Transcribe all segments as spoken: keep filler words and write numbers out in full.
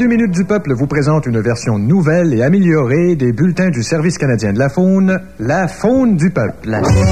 deux minutes du peuple vous présente une version nouvelle et améliorée des bulletins du Service canadien de la faune, la faune du peuple.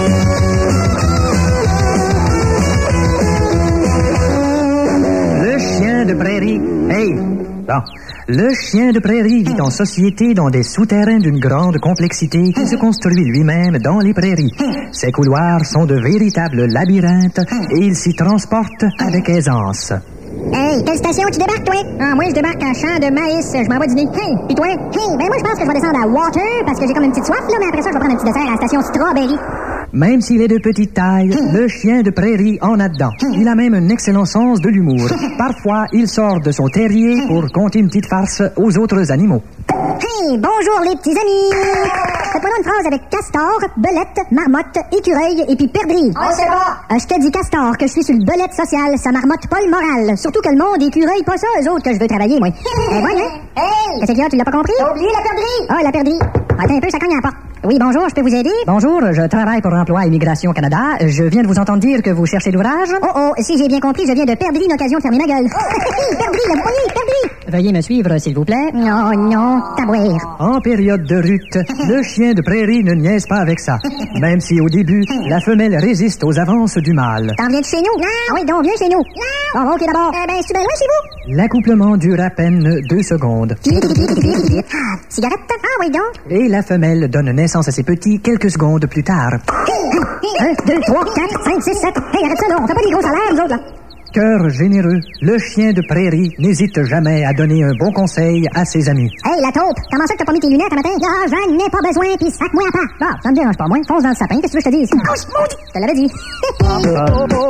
Le chien de prairie. Hey! Bon. Le chien de prairie vit en société dans des souterrains d'une grande complexité qui se construit lui-même dans les prairies. Ses couloirs sont de véritables labyrinthes et il s'y transporte avec aisance. Hey, quelle station tu débarques, toi? Ah, moi, je débarque à Champ de Maïs. Je m'en vais dîner. Hey, pis toi? Hey, ben moi, je pense que je vais descendre à Water parce que j'ai comme une petite soif, là, mais après ça, je vais prendre un petit dessert à la station Strawberry. Même s'il est de petite taille, le chien de prairie en a dedans. Il a même un excellent sens de l'humour. Parfois, il sort de son terrier pour conter une petite farce aux autres animaux. Hey, bonjour les petits amis! Faites-moi une phrase avec castor, belette, marmotte, écureuil et puis perdrix. On sait pas! Euh, je te dis castor, que je suis sur le belette social, ça marmotte pas le moral. Surtout que le monde écureuil pas ça, eux autres, que je veux travailler, moi. Eh, voilà, hein? Hey! Qu'est-ce qu'il y a, tu l'as pas compris? T'as oublié la perdrix! Ah, la perdrix. Attends un peu, ça cogne à la porte. Oui, bonjour, je peux vous aider? Bonjour, je travaille pour Emploi et Immigration Canada. Je viens de vous entendre dire que vous cherchez l'ouvrage. Oh, oh, si j'ai bien compris, je viens de perdre une occasion de fermer ma gueule. Perdrix, là, vous voyez, perdrix! Veuillez me suivre, s'il vous plaît. Non, non, tabouère. En période de rut, le chien de prairie ne niaise pas avec ça. Même si au début, la femelle résiste aux avances du mâle. T'en viens de chez nous? Non. Ah oui, donc, viens chez nous. Non. Bon, ok, d'abord. Eh ben, c'est-tu bien loin chez vous? L'accouplement dure à peine deux secondes. Ah, cigarette? Ah oui, donc. Et la femelle donne naissance à ses petits quelques secondes plus tard. Un, deux, trois, quatre, cinq, six, sept. Hey, arrête ça, là. On fait pas des gros salaires, nous autres, là. Cœur généreux, le chien de prairie n'hésite jamais à donner un bon conseil à ses amis. Hey, la taupe, comment ça que t'as pas mis tes lunettes un matin? Ah, j'en ai pas besoin, pis sac-moi à part. Ah, ça me dérange pas, moi. Fonce dans le sapin, qu'est-ce que tu veux que je te dise? Oh, je te l'avais dit.